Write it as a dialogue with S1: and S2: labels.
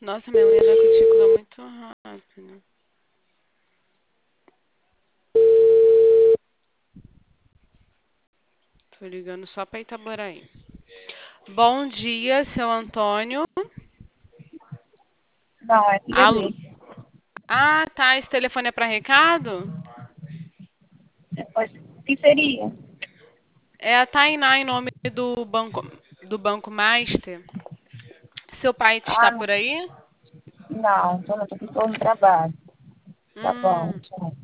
S1: Nossa, minha unha da cutícula é muito rápida. Tô ligando só pra Itaboraí. Bom dia, seu Antônio.
S2: Não, é filha
S1: Alô?
S2: dele.
S1: Ah, tá. Esse telefone é pra recado?
S2: Depois, o que seria?
S1: É a Tainá em nome do Banco Master. Seu pai está
S2: Ah,
S1: por aí?
S2: não, tô aqui, tô no trabalho. Tá bom,
S1: Hum,
S2: tchau.